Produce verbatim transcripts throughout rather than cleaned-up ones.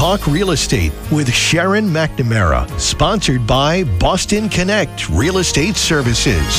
Talk Real Estate with Sharon McNamara, sponsored by Boston Connect Real Estate Services.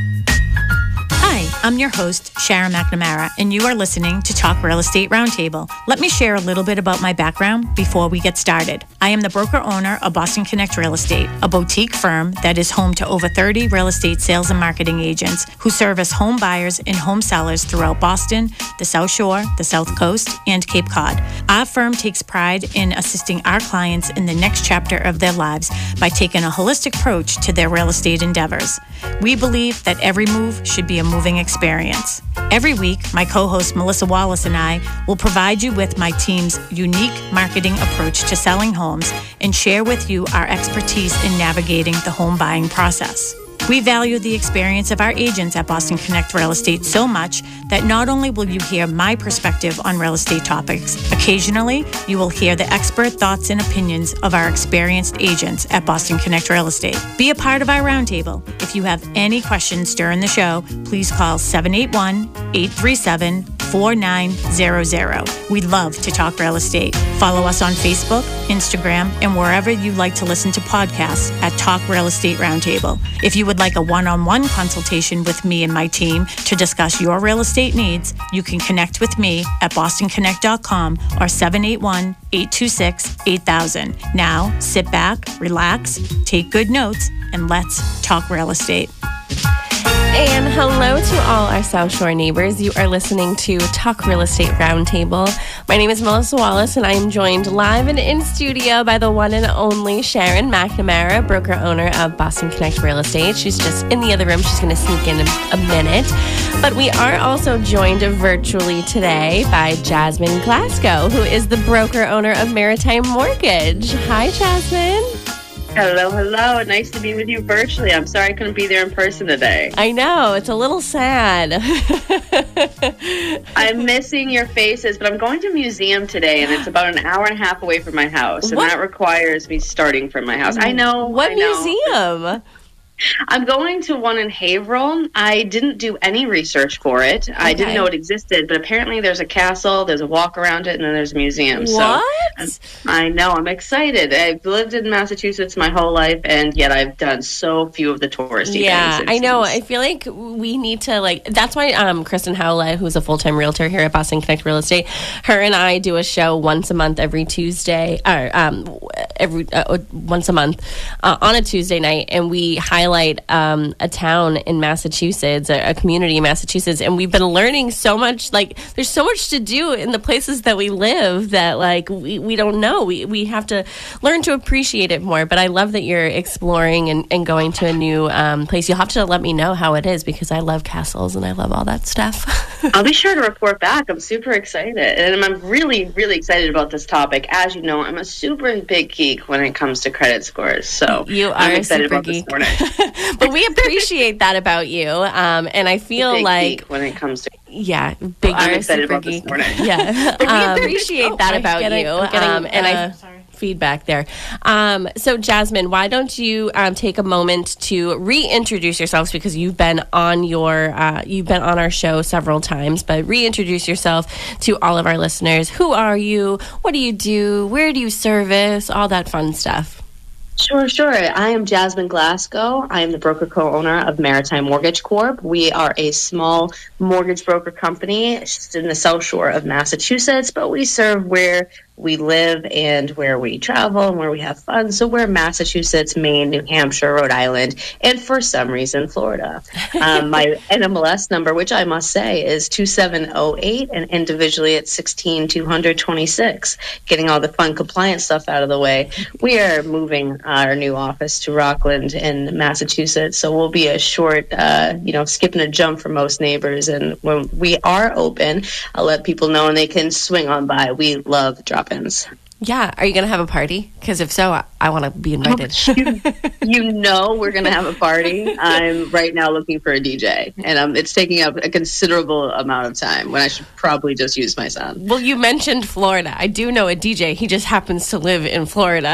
Hi, I'm your host, Sharon McNamara, and you are listening to Talk Real Estate Roundtable. Let me share a little bit about my background before we get started. I am the broker owner of Boston Connect Real Estate, a boutique firm that is home to over thirty real estate sales and marketing agents who service home buyers and home sellers throughout Boston, the South Shore, the South Coast, and Cape Cod. Our firm takes pride in assisting our clients in the next chapter of their lives by taking a holistic approach to their real estate endeavors. We believe that every move should be a moving experience. Every week, my co-host Melissa Wallace and I will provide you with my team's unique marketing approach to selling homes and share with you our expertise in navigating the home buying process. We value the experience of our agents at Boston Connect Real Estate so much that not only will you hear my perspective on real estate topics, occasionally you will hear the expert thoughts and opinions of our experienced agents at Boston Connect Real Estate. Be a part of our roundtable. If you have any questions during the show, please call seven eight one, eight three seven, four nine zero zero. We love to talk real estate. Follow us on Facebook, Instagram, and wherever you like to listen to podcasts at Talk Real Estate Roundtable. If you would like a one-on-one consultation with me and my team to discuss your real estate needs, you can connect with me at boston connect dot com or seven eight one, eight two six, eight thousand. Now, sit back, relax, take good notes, and let's talk real estate. And hello to all our South Shore neighbors. You are listening to Talk Real Estate Roundtable. My name is Melissa Wallace, and I am joined live and in studio by the one and only Sharon McNamara, broker owner of Boston Connect Real Estate. She's just in the other room. She's going to sneak in a, a minute. But we are also joined virtually today by Jasmine Glasgow, who is the broker owner of Maritime Mortgage. Hi, Jasmine. Hello, hello. Nice to be with you virtually. I'm sorry I couldn't be there in person today. I know. It's a little sad. I'm missing your faces, but I'm going to a museum today, and it's about an hour and a half away from my house, and what? That requires me starting from my house. I know. What I know. museum? I'm going to one in Haverhill. I didn't do any research for it. Okay. I didn't know it existed, but apparently there's a castle, there's a walk around it, and then there's a museum. What? So I know. I'm excited. I've lived in Massachusetts my whole life, and yet I've done so few of the touristy yeah, things. Yeah, I know. I feel like we need to, like, that's why um, Kristen Howlett, who's a full-time realtor here at Boston Connect Real Estate, her and I do a show once a month every Tuesday, or um, every uh, once a month uh, on a Tuesday night, and we highlight highlight um, a town in Massachusetts, a, a community in Massachusetts, and we've been learning so much. Like, there's so much to do in the places that we live that, like, we, we don't know. We we have to learn to appreciate it more. But I love that you're exploring and, and going to a new um, place. You'll have to let me know how it is, because I love castles and I love all that stuff. I'll be sure to report back. I'm super excited. And I'm really, really excited about this topic. As you know, I'm a super big geek when it comes to credit scores. So you are I'm excited super about geek. this morning. But we appreciate that about you. Um, and I feel big like geek when it comes to yeah, big well, I'm are excited super about geek. this morning. Yeah, but we Um, appreciate oh, that I'm about getting- you. I'm getting, um, and uh, I feedback there. Um, so Jasmine, why don't you um, take a moment to reintroduce yourselves, because you've been on your uh, you've been on our show several times, but reintroduce yourself to all of our listeners. Who are you? What do you do? Where do you service? All that fun stuff. Sure, sure. I am Jasmine Glasgow. I am the broker co-owner of Maritime Mortgage Corp. We are a small mortgage broker company just in the South Shore of Massachusetts, but we serve where we live and where we travel and where we have fun. So we're Massachusetts, Maine, New Hampshire, Rhode Island, and for some reason, Florida. Um, my N M L S number, which I must say, is two seven zero eight, and individually it's sixteen two twenty-six. Getting all the fun compliance stuff out of the way, we are moving our new office to Rockland in Massachusetts. So we'll be a short, uh, you know, skip and a jump for most neighbors. And when we are open, I'll let people know and they can swing on by. We love drop Yeah. Are you going to have a party? Because if so, I, I want to be invited. you, you know we're going to have a party. I'm right now looking for a D J, and um, it's taking up a considerable amount of time when I should probably just use my son. Well, you mentioned Florida. I do know a D J. He just happens to live in Florida.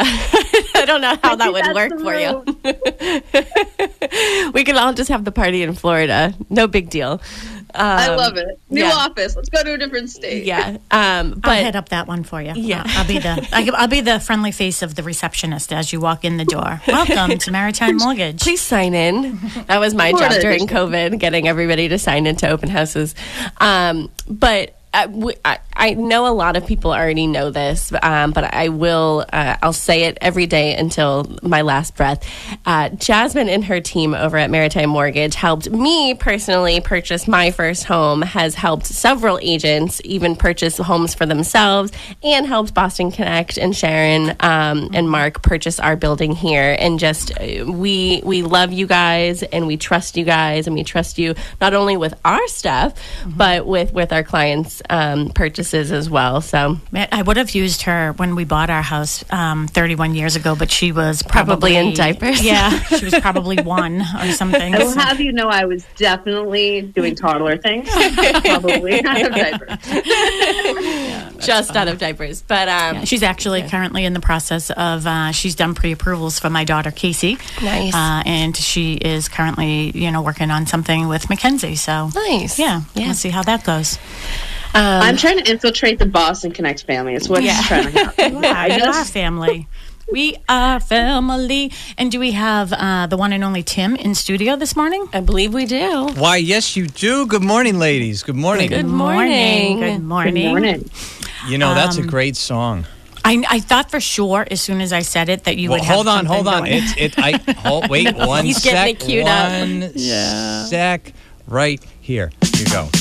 I don't know how that would work for you. We can all just have the party in Florida. No big deal. I love it. New yeah. office. Let's go to a different state. Yeah. Um, but I'll head up that one for you. Yeah. I'll, I'll be the I- I'll be the friendly face of the receptionist as you walk in the door. Welcome to Maritime Mortgage. please sign in. That was my What job a- during COVID, getting everybody to sign into open houses. Um, but I, w- I, I know a lot of people already know this, um, but I will, uh, I'll say it every day until my last breath. Uh, Jasmine and her team over at Maritime Mortgage helped me personally purchase my first home, has helped several agents even purchase homes for themselves, and helped Boston Connect and Sharon um, and Mark purchase our building here. And just, uh, we, we love you guys, and we trust you guys, and we trust you not only with our stuff, mm-hmm. but with, with our clients' um, purchases as well. So I would have used her when we bought our house um, thirty-one years ago, but she was probably, Probably in diapers. Yeah, she was probably one or something. I will have you know I was definitely doing toddler things. Probably out of diapers. just out of diapers. But um, Yeah, she's actually currently in the process of, uh, she's done pre-approvals for my daughter, Casey. Nice. Uh, and she is currently, you know, working on something with Mackenzie. So, nice. yeah, Yeah. we'll see how that goes. Um, I'm trying to infiltrate the Boston Connect family. It's what's Yeah. trying to happen. Yeah, I we are just family. We are family. And do we have uh, the one and only Tim in studio this morning? I believe we do. Why, yes, you do. Good morning, ladies. Good morning. Good morning. Good morning. Good morning. You know, that's Um, a great song. I, I thought for sure as soon as I said it that you Well, would have hold on, something hold on. going. It's it. I hold. Wait one He's sec. getting it queued up. One sec. Right here. Here you go.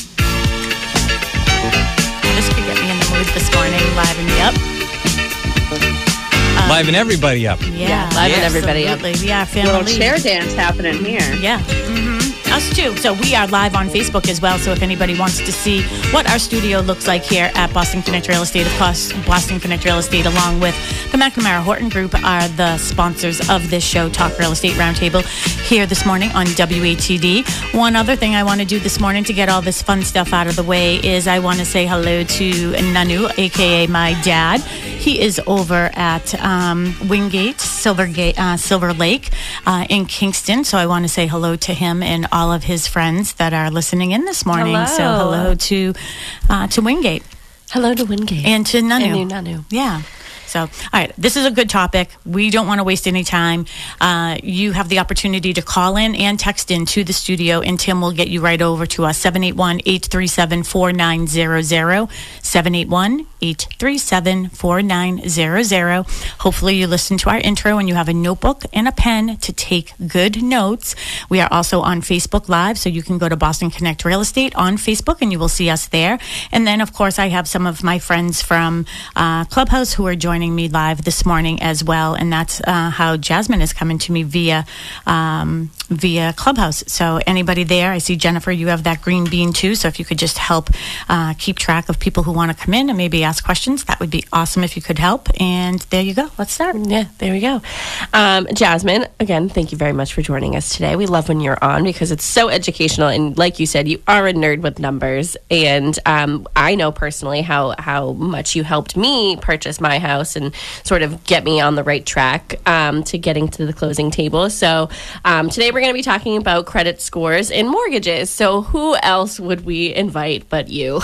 This could get me in the mood this morning, liven me up. Um, Liven everybody up. Yeah, Yeah, liven everybody up. absolutely. We are Little family. chair dance happening here. Yeah. hmm Us too. So we are live on Facebook as well. So if anybody wants to see what our studio looks like here at Boston Connect Real Estate, of course, Boston Connect Real Estate, along with the McNamara Horton Group, are the sponsors of this show, Talk Real Estate Roundtable, here this morning on W A T D. One other thing I want to do this morning to get all this fun stuff out of the way is I want to say hello to Nanu, aka my dad. He is over at um, Wingate, Silvergate, uh, Silver Lake uh, in Kingston. So I want to say hello to him and all of his friends that are listening in this morning. Hello. So hello to uh, to Wingate Hello to Wingate. and to Nanu. And to Nanu. Yeah. So, all right, this is a good topic. We don't want to waste any time. Uh, you have the opportunity to call in and text in to the studio, and Tim will get you right over to us, seven eight one, eight three seven, four nine zero zero, seven eight one, eight three seven, four nine zero zero. Hopefully you listen to our intro and you have a notebook and a pen to take good notes. We are also on Facebook Live, so you can go to Boston Connect Real Estate on Facebook, and you will see us there. And then, of course, I have some of my friends from uh, Clubhouse who are joining me live this morning as well, and that's uh, how Jasmine is coming to me via um, via Clubhouse. So anybody there, I see Jennifer, you have that green bean too, so if you could just help uh, keep track of people who want to come in and maybe ask questions, that would be awesome if you could help. And there you go. Let's start. Yeah, there we go. Um, Jasmine, again, thank you very much for joining us today. We love when you're on because it's so educational. And like you said, you are a nerd with numbers. And um, I know personally how, how much you helped me purchase my house and sort of get me on the right track um, to getting to the closing table. So um, today we're going to be talking about credit scores and mortgages. So who else would we invite but you?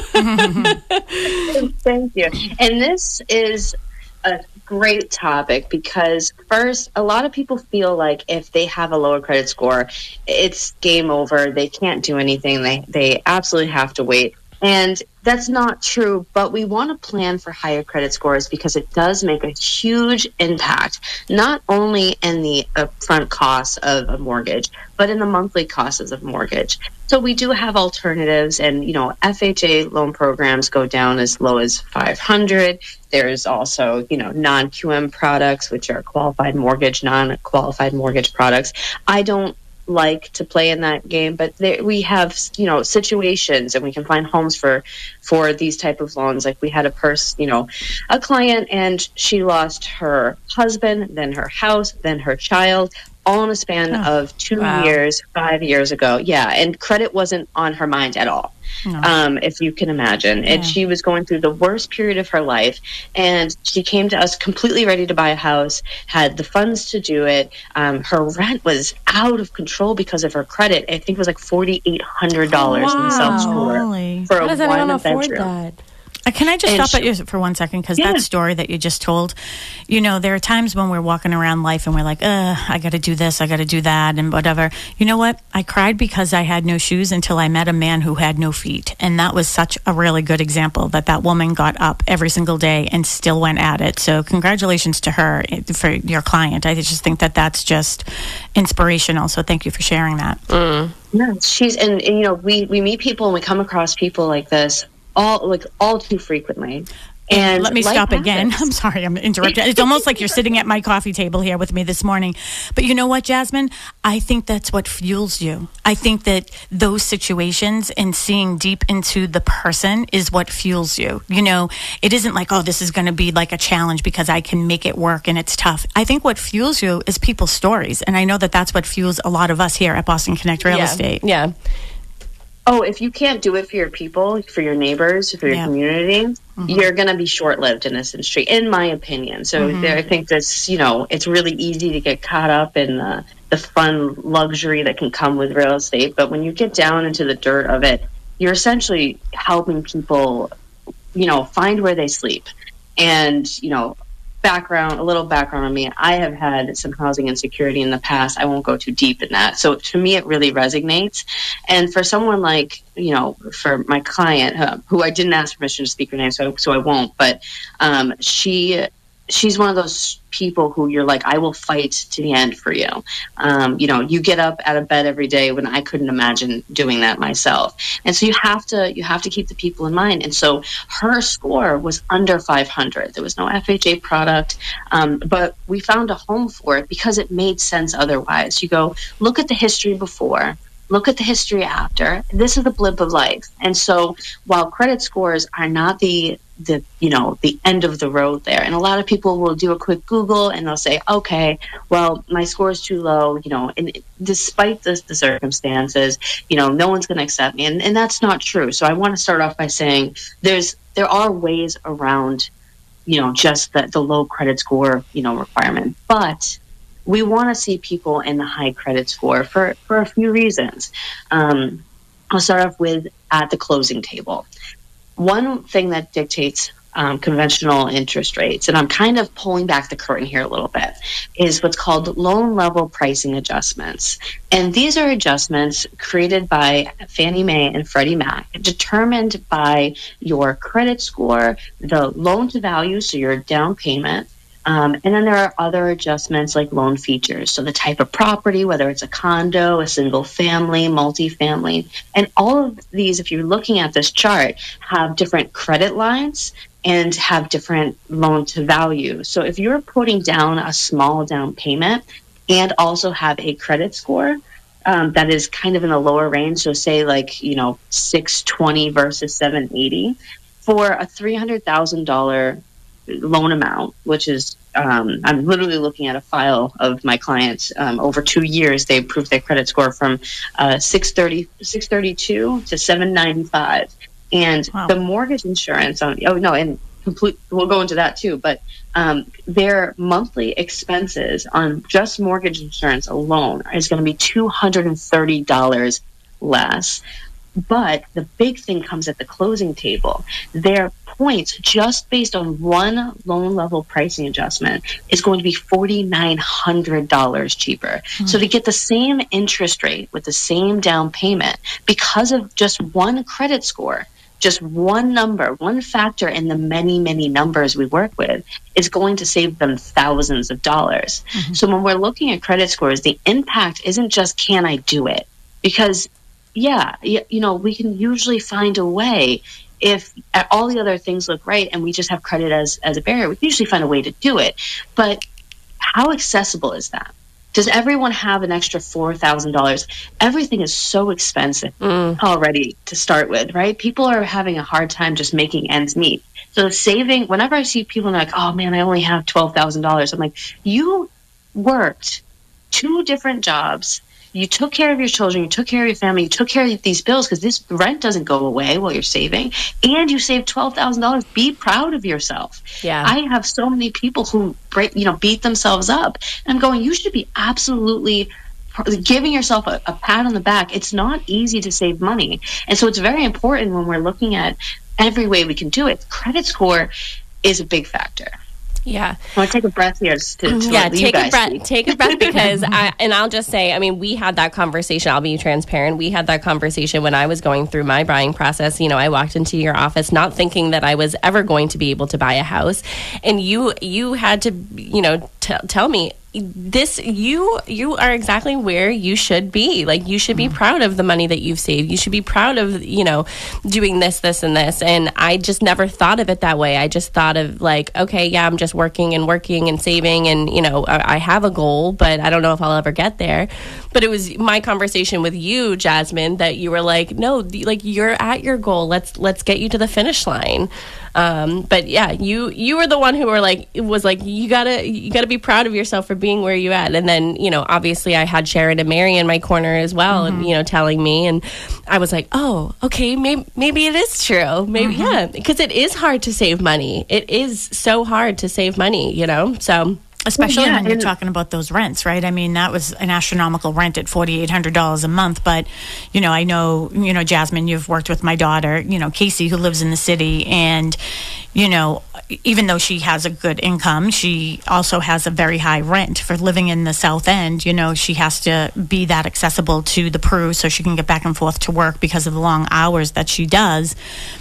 Thank you. And this is a great topic because first, a lot of people feel like if they have a lower credit score, it's game over. They can't do anything. They they absolutely have to wait. And that's not true, but we want to plan for higher credit scores because it does make a huge impact, not only in the upfront costs of a mortgage, but in the monthly costs of a mortgage. So we do have alternatives, and, you know, F H A loan programs go down as low as five hundred. There's also, you know, non-Q M products, which are qualified mortgage, non-qualified mortgage products. I don't like to play in that game, but there, we have, you know, situations, and we can find homes for for these type of loans. Like we had a person, you know, a client, and she lost her husband, then her house, then her child, all in a span Oh, of two wow. years, five years ago. Yeah, and credit wasn't on her mind at all. No. Um, if you can imagine. Yeah. And she was going through the worst period of her life. And she came to us completely ready to buy a house, had the funds to do it. Um, her rent was out of control because of her credit. I think it was like four thousand eight hundred dollars in the Wow. self-store Holy. for How a does anyone one afford bedroom. that? Uh, Can I just And stop she- at you for one second? Because Yeah. that story that you just told, you know, there are times when we're walking around life and we're like, uh, I got to do this, I got to do that, and whatever. You know what? I cried because I had no shoes until I met a man who had no feet. And that was such a really good example that that woman got up every single day and still went at it. So congratulations to her, eh, for your client. I just think that that's just inspirational. So thank you for sharing that. Yeah, she's and, and you know we we meet people and we come across people like this all like all too frequently. And Let me life stop again. happens. I'm sorry, I'm interrupting. It's almost like you're sitting at my coffee table here with me this morning. But you know what, Jasmine? I think that's what fuels you. I think that those situations and seeing deep into the person is what fuels you. You know, it isn't like, oh, this is going to be like a challenge because I can make it work and it's tough. I think what fuels you is people's stories. And I know that that's what fuels a lot of us here at Boston Connect Real yeah. Estate. Yeah. Oh, if you can't do it for your people, for your neighbors, for your Yeah. community, mm-hmm. you're going to be short-lived in this industry, in my opinion. So Mm-hmm. there, I think this, you know, it's really easy to get caught up in the, the fun luxury that can come with real estate. But when you get down into the dirt of it, you're essentially helping people, you know, find where they sleep. And, you know, background, a little background on me. I have had some housing insecurity in the past. I won't go too deep in that. So to me, it really resonates. And for someone like, you know, for my client, uh, who I didn't ask permission to speak her name, so so I won't. But um, she she's one of those people who you're like, I will fight to the end for you. Um, you know, you get up out of bed every day when I couldn't imagine doing that myself. And so you have to you have to keep the people in mind. And so her score was under five hundred. There was no F H A product, um, but we found a home for it because it made sense otherwise. You go, look at the history before. Look at the history after. This is the blip of life. And so while credit scores are not the, the you know, the end of the road there, and a lot of people will do a quick Google and they'll say, okay, well, my score is too low, you know, and despite this, the circumstances, you know, no one's going to accept me. And, and that's not true. So I want to start off by saying there's there are ways around, you know, just the, the low credit score, you know, requirement. But we want to see people in the high credit score for, for a few reasons. Um, I'll start off with at the closing table. One thing that dictates um, conventional interest rates, and I'm kind of pulling back the curtain here a little bit, is what's called loan level pricing adjustments. And these are adjustments created by Fannie Mae and Freddie Mac, determined by your credit score, the loan to value, so your down payment. Um, and then there are other adjustments like loan features. So the type of property, whether it's a condo, a single family, multifamily, and all of these, if you're looking at this chart, have different credit lines and have different loan to value. So if you're putting down a small down payment and also have a credit score um, that is kind of in the lower range, so say like, you know, six twenty versus seven eighty, for a three hundred thousand dollars loan amount, which is um, I'm literally looking at a file of my clients. Um, over two years, they improved their credit score from uh, six thirty, six thirty-two to seven ninety-five. And Wow. the mortgage insurance on, oh no, and complete, we'll go into that too, but um, their monthly expenses on just mortgage insurance alone is going to be two hundred thirty dollars less. But the big thing comes at the closing table. Their points, just based on one loan level pricing adjustment, is going to be four thousand nine hundred dollars cheaper. Mm-hmm. So to get the same interest rate with the same down payment, because of just one credit score, just one number, one factor in the many, many numbers we work with, is going to save them thousands of dollars. Mm-hmm. So when we're looking at credit scores, the impact isn't just, can I do it? Because yeah, you know, we can usually find a way if all the other things look right and we just have credit as, as a barrier. We can usually find a way to do it. But how accessible is that? Does everyone have an extra four thousand dollars? Everything is so expensive mm. already to start with, right? People are having a hard time just making ends meet. So saving, whenever I see people like, oh man, I only have twelve thousand dollars, I'm like, you worked two different jobs. You took care of your children, you took care of your family, you took care of these bills because this rent doesn't go away while you're saving, and you saved twelve thousand dollars. Be proud of yourself. Yeah. I have so many people who break, you know, beat themselves up. And I'm going, you should be absolutely giving yourself a, a pat on the back. It's not easy to save money. And so it's very important when we're looking at every way we can do it. Credit score is a big factor. Yeah. I want to take a breath here to, to yeah, let you take guys a breath. speak. Take a breath because I and I'll just say, I mean, we had that conversation. I'll be transparent. We had that conversation when I was going through my buying process. You know, I walked into your office not thinking that I was ever going to be able to buy a house, and you you had to, you know, t- tell me this you you are exactly where you should be. Like, you should be proud of the money that you've saved. You should be proud of, you know, doing this, this, and this. And I just never thought of it that way. I just thought of like, okay, yeah, I'm just working and working and saving, and, you know, I, I have a goal, but I don't know if I'll ever get there. But it was my conversation with you, Jasmine, that you were like, no, like, you're at your goal. Let's let's get you to the finish line. Um, but yeah, you you were the one who were like, it was like, you gotta you gotta be proud of yourself for being where you at. And then, you know, obviously I had Sharon and Mary in my corner as well, mm-hmm. and, you know, telling me, and I was like, oh, okay, maybe maybe it is true, maybe mm-hmm. yeah, because it is hard to save money. It is so hard to save money, you know, so. Especially yeah, when you're and- talking about those rents, right? I mean, that was an astronomical rent at forty-eight hundred dollars a month. But, you know, I know, you know, Jasmine, you've worked with my daughter, you know, Casey, who lives in the city. And, you know, even though she has a good income, she also has a very high rent for living in the South End. You know, she has to be that accessible to the Peru so she can get back and forth to work because of the long hours that she does.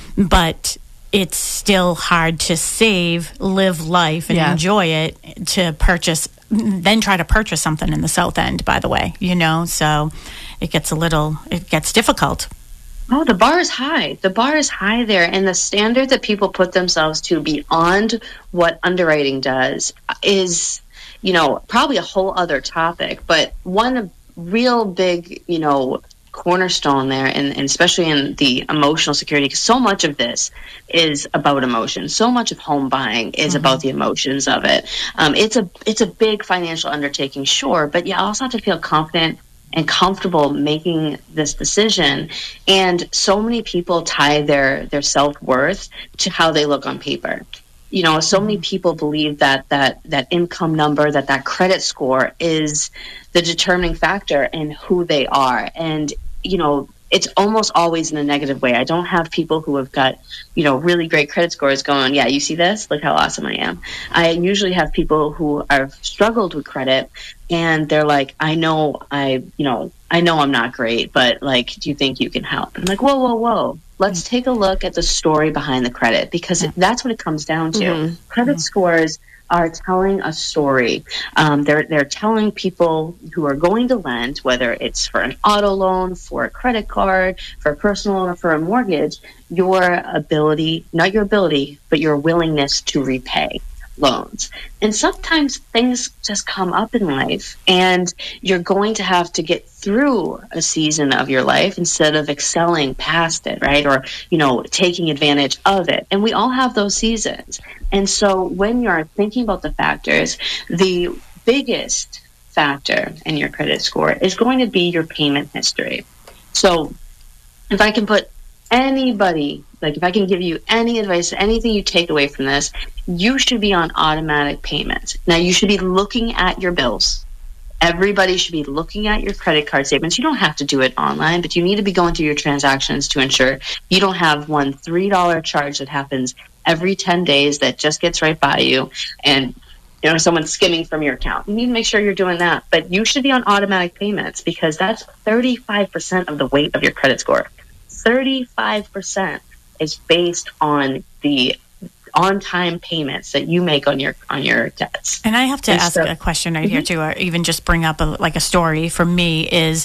But it's still hard to save, live life, and Yeah. enjoy it to purchase, then try to purchase something in the South End, by the way, you know, so it gets a little, it gets difficult. Oh, the bar is high. The bar is high there. And the standard that people put themselves to beyond what underwriting does is, you know, probably a whole other topic. But one real big, you know, cornerstone there, and, and especially in the emotional security, because so much of this is about emotion. So much of home buying is mm-hmm. about the emotions of it. Um, it's a it's a big financial undertaking, sure, but you also have to feel confident and comfortable making this decision. And so many people tie their their self-worth to how they look on paper. You know, so many people believe that that that income number, that that credit score is the determining factor in who they are. And, you know, it's almost always in a negative way. I don't have people who have got, you know, really great credit scores going, yeah, you see this? Look how awesome I am. I usually have people who have struggled with credit, and they're like, I know I, you know, I know I'm not great, but, like, do you think you can help? I'm like, whoa, whoa, whoa. Let's take a look at the story behind the credit, because it, that's what it comes down to. Mm-hmm. Credit mm-hmm. scores are telling a story. Um, they're they're telling people who are going to lend, whether it's for an auto loan, for a credit card, for a personal loan, or for a mortgage, your ability, not your ability, but your willingness to repay loans. And sometimes things just come up in life, and you're going to have to get through a season of your life instead of excelling past it, right? Or, you know, taking advantage of it. And we all have those seasons. And so when you're thinking about the factors, the biggest factor in your credit score is going to be your payment history. So if I can put anybody, like if I can give you any advice, anything you take away from this, you should be on automatic payments. Now, you should be looking at your bills. Everybody should be looking at your credit card statements. You don't have to do it online, but you need to be going through your transactions to ensure you don't have one three dollars charge that happens every ten days that just gets right by you, and, you know, someone's skimming from your account. You need to make sure you're doing that. But you should be on automatic payments, because that's thirty-five percent of the weight of your credit score. thirty-five percent is based on the on-time payments that you make on your on your debts. And I have to and ask so, a question right mm-hmm. here too, or even just bring up a, like a story from me is,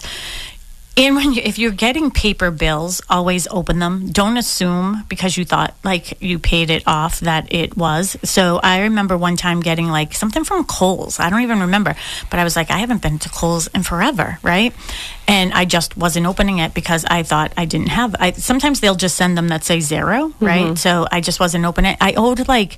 in when you, if you're getting paper bills, always open them. Don't assume because you thought like you paid it off that it was. So I remember one time getting like something from Kohl's. I don't even remember, but I was like, I haven't been to Kohl's in forever, right? And I just wasn't opening it because I thought I didn't have. I sometimes they'll just send them that say zero, right? Mm-hmm. So I just wasn't opening it. I owed like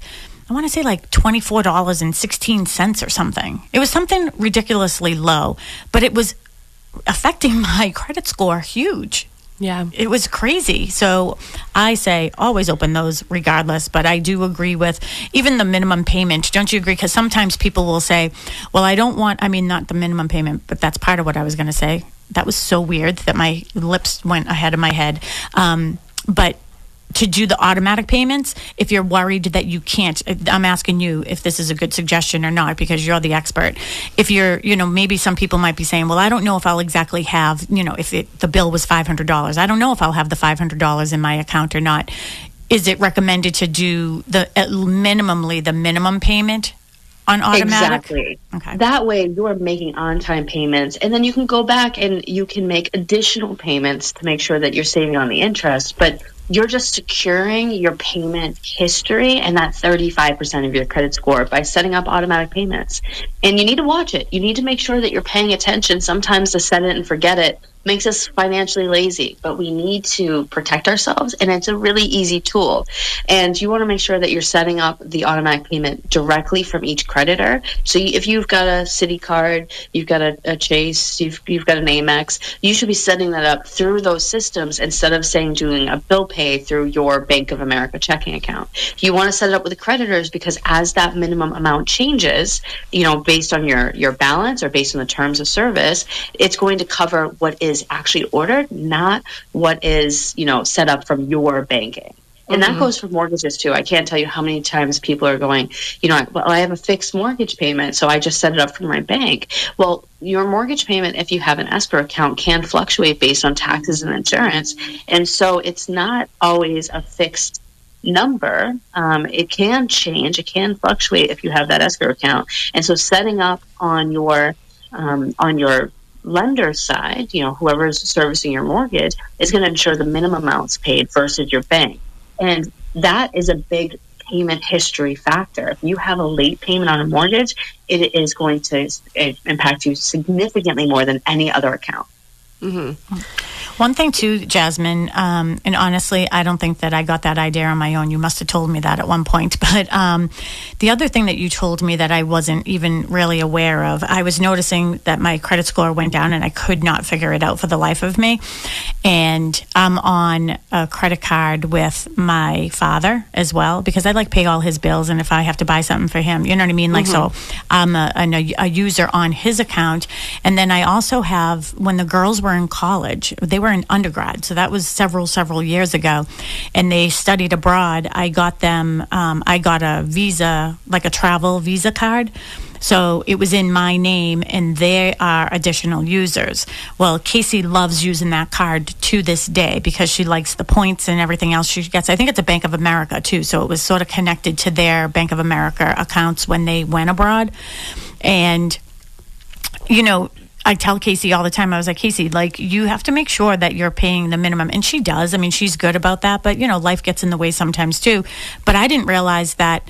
I want to say like twenty-four dollars and sixteen cents or something. It was something ridiculously low, but it was affecting my credit score huge. Yeah. It was crazy. So I say always open those regardless, but I do agree with even the minimum payment. Don't you agree? Because sometimes people will say, well, I don't want, I mean, not the minimum payment, but that's part of what I was going to say. That was so weird that my lips went ahead of my head. Um, but to do the automatic payments, if you're worried that you can't, I'm asking you if this is a good suggestion or not, because you're the expert. If you're, you know, maybe some people might be saying, well, I don't know if I'll exactly have, you know, if it, the bill was five hundred dollars. I don't know if I'll have the five hundred dollars in my account or not. Is it recommended to do the, at minimally, the minimum payment on automatic? Exactly. Okay. That way you are making on-time payments, and then you can go back and you can make additional payments to make sure that you're saving on the interest. But you're just securing your payment history and that thirty-five percent of your credit score by setting up automatic payments. And you need to watch it. You need to make sure that you're paying attention. Sometimes to set it and forget it makes us financially lazy, but we need to protect ourselves, and it's a really easy tool. And you want to make sure that you're setting up the automatic payment directly from each creditor. So if you've got a Citi card, you've got a, a Chase, you've, you've got an Amex, you should be setting that up through those systems instead of saying doing a bill pay through your Bank of America checking account. You want to set it up with the creditors, because as that minimum amount changes, you know, based on your, your balance or based on the terms of service, it's going to cover what is actually ordered, not what is, you know, set up from your banking. And mm-hmm. that goes for mortgages too. I can't tell you how many times people are going, you know, well, I have a fixed mortgage payment, so I just set it up from my bank. Well, your mortgage payment, if you have an escrow account, can fluctuate based on taxes and insurance. And so it's not always a fixed number. Um, it can change. It can fluctuate if you have that escrow account. And so setting up on your, um, on your lender side, you know, whoever is servicing your mortgage is going to ensure the minimum amounts paid versus your bank. And that is a big payment history factor. If you have a late payment on a mortgage, it is going to impact you significantly more than any other account. Mm-hmm. One thing too, Jasmine, um, and honestly, I don't think that I got that idea on my own. You must have told me that at one point. But um, the other thing that you told me that I wasn't even really aware of, I was noticing that my credit score went down and I could not figure it out for the life of me. And I'm on a credit card with my father as well, because I like pay all his bills, and if I have to buy something for him, you know what I mean? Like, mm-hmm. so I'm a, a, a user on his account. And then I also have, when the girls were in college, they were in undergrad, so that was several several years ago, and they studied abroad. I got them um, I got a visa, like a travel visa card, so it was in my name, and they are additional users. Well, Casey loves using that card to this day because she likes the points and everything else she gets. I think it's a Bank of America too, so it was sort of connected to their Bank of America accounts when they went abroad. And you know, I tell Casey all the time, I was like, Casey, like, you have to make sure that you're paying the minimum. And she does. I mean, she's good about that. But, you know, life gets in the way sometimes, too. But I didn't realize that.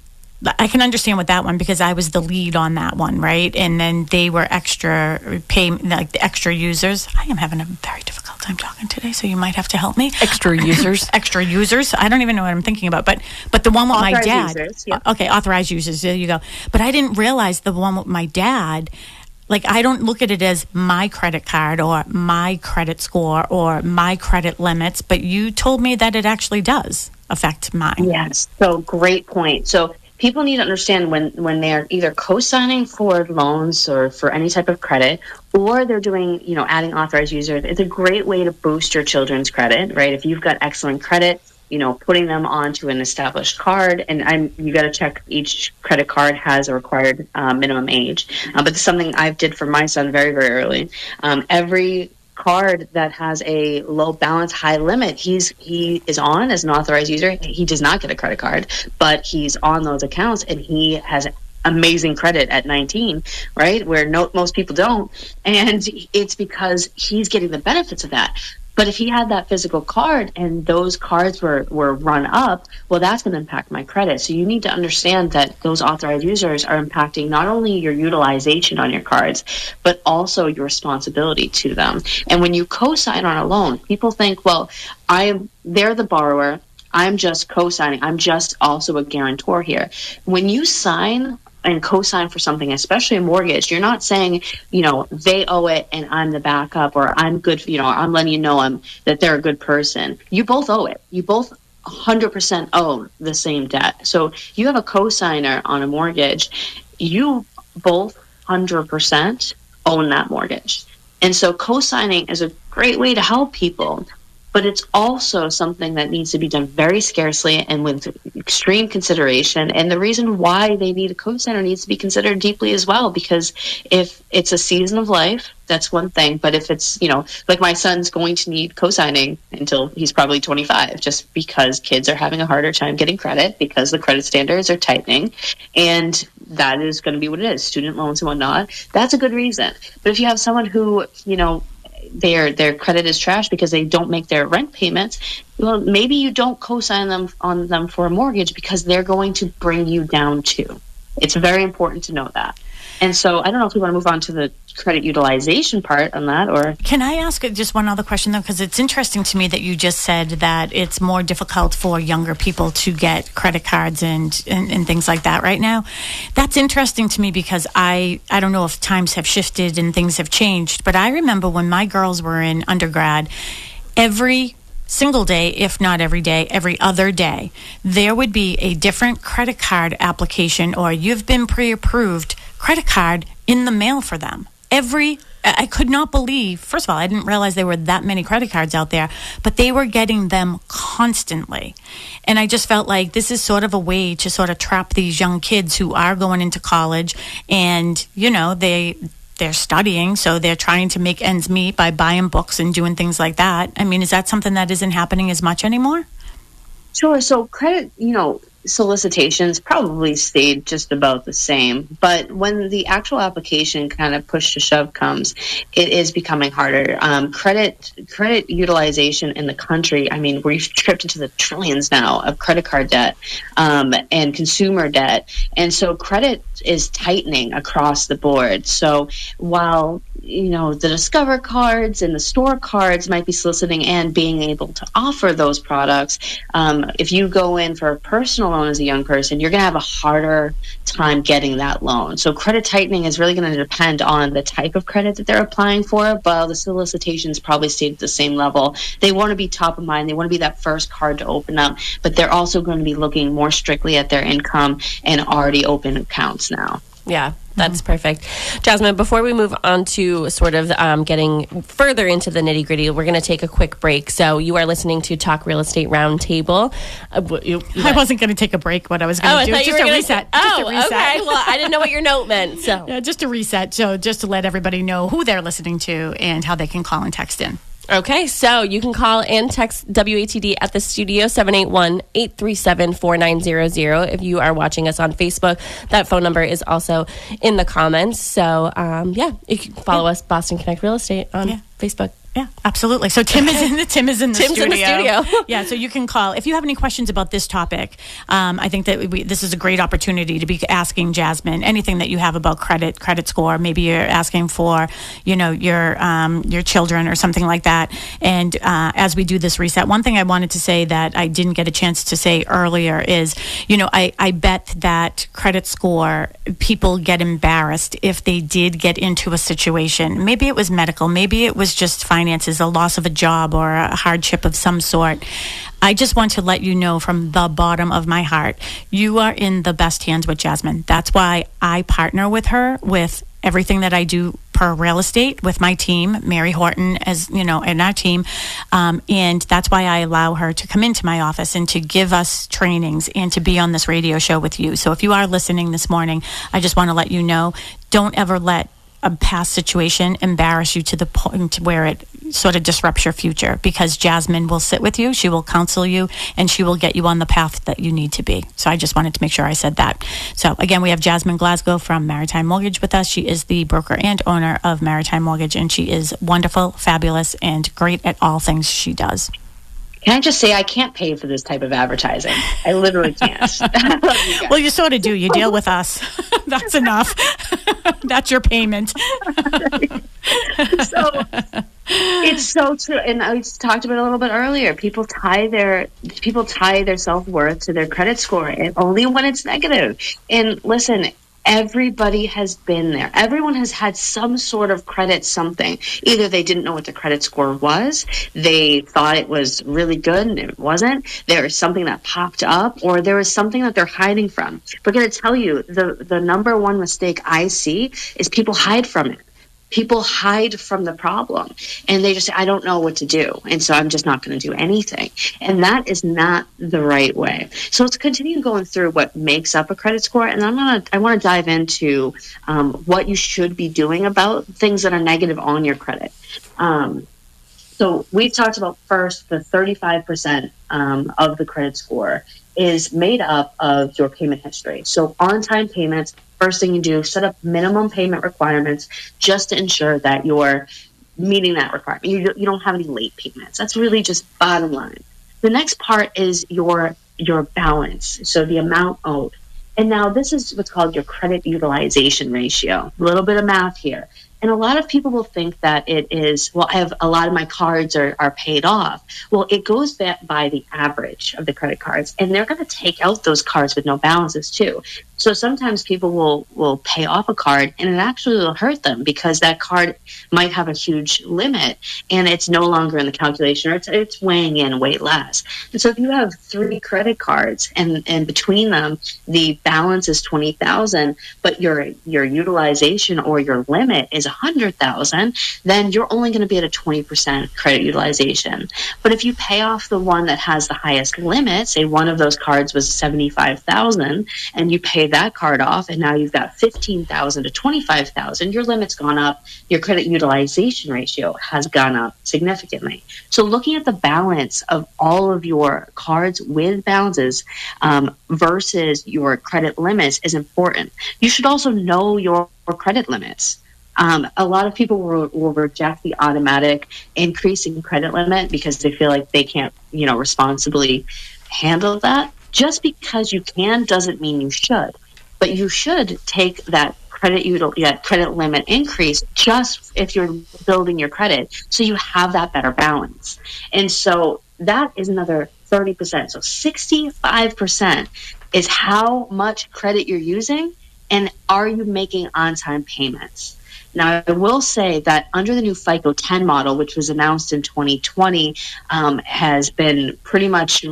I can understand with that one because I was the lead on that one, right? And then they were extra pay, like the extra users. I am having a very difficult time talking today, so you might have to help me. Extra users. Extra users. I don't even know what I'm thinking about. But but the one with authorized my dad. Users, yeah. Okay, authorized users. There you go. But I didn't realize the one with my dad. Like, I don't look at it as my credit card or my credit score or my credit limits, but you told me that it actually does affect mine. Yes. So great point. So people need to understand when, when they're either co-signing for loans or for any type of credit, or they're doing, you know, adding authorized users, it's a great way to boost your children's credit, right? If you've got excellent credit, you know, putting them onto an established card, and I'm, you got to check each credit card has a required uh, minimum age. Uh, but it's something I did for my son very, very early. Um, every card that has a low balance, high limit, he's he is on as an authorized user. He does not get a credit card, but he's on those accounts, and he has amazing credit at nineteen, right? Where no, most people don't. And it's because he's getting the benefits of that. But if he had that physical card and those cards were, were run up, well, that's going to impact my credit. So you need to understand that those authorized users are impacting not only your utilization on your cards, but also your responsibility to them. And when you co-sign on a loan, people think, well, I am, they're the borrower. I'm just co-signing. I'm just also a guarantor here. When you sign and co-sign for something, especially a mortgage, you're not saying, you know, they owe it and I'm the backup, or I'm good, you know, I'm letting you know I'm that they're a good person. You both owe it. You both one hundred percent owe the same debt. So you have a co-signer on a mortgage, you both one hundred percent own that mortgage. And so co-signing is a great way to help people. But it's also something that needs to be done very scarcely and with extreme consideration. And the reason why they need a co-signer needs to be considered deeply as well, because if it's a season of life, that's one thing. But if it's, you know, like my son's going to need co-signing until he's probably twenty-five, just because kids are having a harder time getting credit because the credit standards are tightening. And that is going to be what it is, student loans and whatnot. That's a good reason. But if you have someone who, you know, their their credit is trash because they don't make their rent payments, well, maybe you don't co-sign them on them for a mortgage because they're going to bring you down too. It's very important to know that. And so I don't know if we want to move on to the credit utilization part on that, or... Can I ask just one other question, though? Because it's interesting to me that you just said that it's more difficult for younger people to get credit cards and, and, and things like that right now. That's interesting to me because I, I don't know if times have shifted and things have changed, but I remember when my girls were in undergrad, every single day, if not every day, every other day, there would be a different credit card application or you've been pre-approved credit card in the mail for them. Every, I could not believe, first of all, I didn't realize there were that many credit cards out there, but they were getting them constantly. And I just felt like this is sort of a way to sort of trap these young kids who are going into college and, you know, they... they're studying, so they're trying to make ends meet by buying books and doing things like that. I mean, is that something that isn't happening as much anymore? Sure. So credit, you know, solicitations probably stayed just about the same. But when the actual application kind of push to shove comes, it is becoming harder. Um, credit credit utilization in the country, I mean, we've tripped into the trillions now of credit card debt um, and consumer debt. And so credit is tightening across the board. So while, you know, the Discover cards and the store cards might be soliciting and being able to offer those products, um, if you go in for a personal loan as a young person, you're going to have a harder time getting that loan. So credit tightening is really going to depend on the type of credit that they're applying for, but the solicitations probably stayed at the same level. They want to be top of mind. They want to be that first card to open up, but they're also going to be looking more strictly at their income and already open accounts now. Yeah, that's perfect. Jasmine, before we move on to sort of um, getting further into the nitty gritty, we're going to take a quick break. So you are listening to Talk Real Estate Roundtable. Uh, you, you I wasn't going to take a break. What I was going to oh, do is just a reset. Say, oh, just a reset. Okay. Well, I didn't know what your note meant. So yeah, just a reset. So just to let everybody know who they're listening to and how they can call and text in. Okay, so you can call and text W A T D at the studio, seven eight one, eight three seven, four nine zero zero. If you are watching us on Facebook, that phone number is also in the comments. So, um, yeah, you can follow yeah. us, Boston Connect Real Estate, on yeah. Facebook. Yeah, absolutely. So Tim is in the Tim is in the Tim's studio. in the studio. Yeah, so you can call if you have any questions about this topic. Um, I think that we, this is a great opportunity to be asking Jasmine anything that you have about credit, credit score. Maybe you're asking for, you know, your um, your children or something like that. And uh, as we do this reset, one thing I wanted to say that I didn't get a chance to say earlier is, you know, I, I bet that credit score people get embarrassed if they did get into a situation. Maybe it was medical. Maybe it was just financial. Finances, a loss of a job or a hardship of some sort. I just want to let you know from the bottom of my heart, you are in the best hands with Jasmine. That's why I partner with her with everything that I do per real estate with my team, Mary Horton, as you know, and our team. Um, and that's why I allow her to come into my office and to give us trainings and to be on this radio show with you. So if you are listening this morning, I just want to let you know, don't ever let a past situation embarrass you to the point where it sort of disrupts your future, because Jasmine will sit with you, she will counsel you, and she will get you on the path that you need to be. So I just wanted to make sure I said that. So again, we have Jasmine Glasgow from Maritime Mortgage with us. She is the broker and owner of Maritime Mortgage, and she is wonderful, fabulous, and great at all things she does. Can I just say I can't pay for this type of advertising? I literally can't. you well, you sort of do. You deal with us. That's enough. That's your payment. so, It's so true, and I talked about it a little bit earlier. People tie their people tie their self-worth to their credit score, and only when it's negative. And listen, everybody has been there. Everyone has had some sort of credit something. Either they didn't know what the credit score was, they thought it was really good and it wasn't. There was something that popped up, or there was something that they're hiding from. But I'm going to tell you, the the number one mistake I see is people hide from it. People hide from the problem, and they just say, I don't know what to do, and so I'm just not going to do anything. And that is not the right way. So let's continue going through what makes up a credit score, and I'm gonna, I want to dive into um, what you should be doing about things that are negative on your credit. Um, so we've talked about first the thirty-five percent um, of the credit score is made up of your payment history. So on-time payments. First thing you do, set up minimum payment requirements just to ensure that you're meeting that requirement. You, you don't have any late payments. That's really just bottom line. The next part is your your balance, so the amount owed. And now this is what's called your credit utilization ratio. A little bit of math here. And a lot of people will think that it is, well, I have a lot of my cards are, are paid off. Well, it goes back by the average of the credit cards, and they're going to take out those cards with no balances too. So sometimes people will, will pay off a card, and it actually will hurt them because that card might have a huge limit, and it's no longer in the calculation, or it's, it's weighing in way less. And so if you have three credit cards, and, and between them, the balance is twenty thousand dollars, but your your utilization or your limit is one hundred thousand dollars, then you're only going to be at a twenty percent credit utilization. But if you pay off the one that has the highest limit, say one of those cards was seventy-five thousand dollars, and you pay that card off, and now you've got fifteen thousand dollars to twenty-five thousand dollars, your limit's gone up, your credit utilization ratio has gone up significantly. So looking at the balance of all of your cards with balances um, versus your credit limits is important. You should also know your credit limits. Um, a lot of people will, will reject the automatic increase in credit limit because they feel like they can't, you know, responsibly handle that. Just because you can doesn't mean you should, but you should take that credit util- that credit limit increase just if you're building your credit, so you have that better balance. And so that is another thirty percent. So sixty-five percent is how much credit you're using, and are you making on-time payments? Now, I will say that under the new FICO ten model, which was announced in twenty twenty, um, has been pretty much